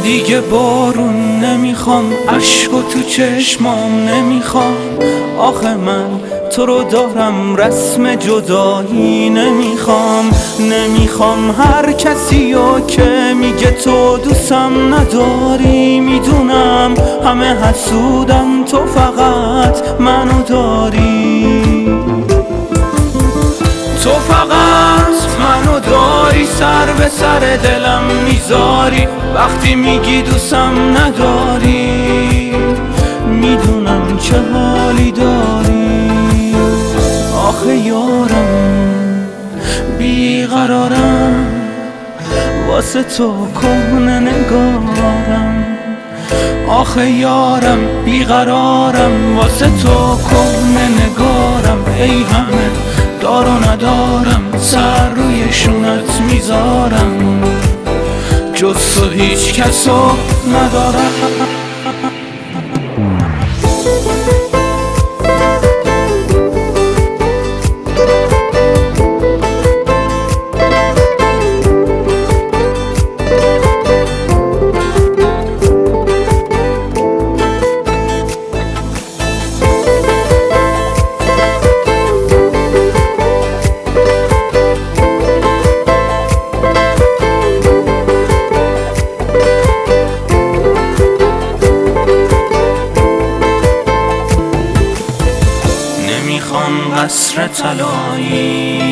دیگه بارون نمیخوام، اشک و تو چشمام نمیخوام. آخه من تو رو دارم، رسم جدایی نمیخوام هر کسی رو که میگه تو دوستم نداری. میدونم همه حسودن، تو فقط منو داری. تو فقط منو داری، سر به سر دلم میذاری. وقتی میگی دوستم نداری، میدونم چه حالی داری. آخه یارم بیقرارم، واسه تو کهنه نگارم. آخه یارم بیقرارم، واسه تو کهنه نگارم. ای همه دار و ندارم، سر روی شونت میذارم. جز تو هیچ کسو ندارم. نمیخوام قصر طلایی،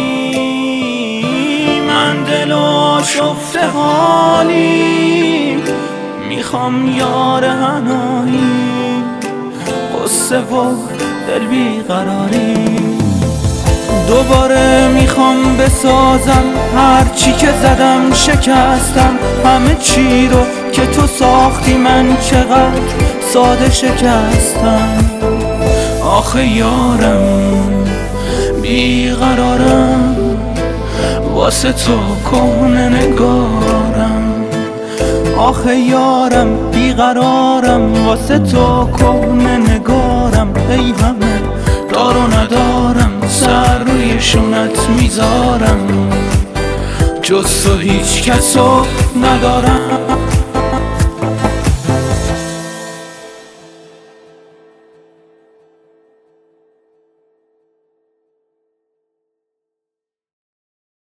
من دل آشفته حالی. میخوام یار حنایی، قصه و دل بیقراری. دوباره میخوام بسازم هرچی که زدم شکستم. همه چی رو که تو ساختی من چقدر ساده شکستم. آخه یارم بیقرارم، واسه تو کهنه نگارم. آخه یارم بیقرارم، واسه تو کهنه نگارم. ای همه دار و ندارم، سر روی شونت میذارم. جز تو هیچ کسو ندارم.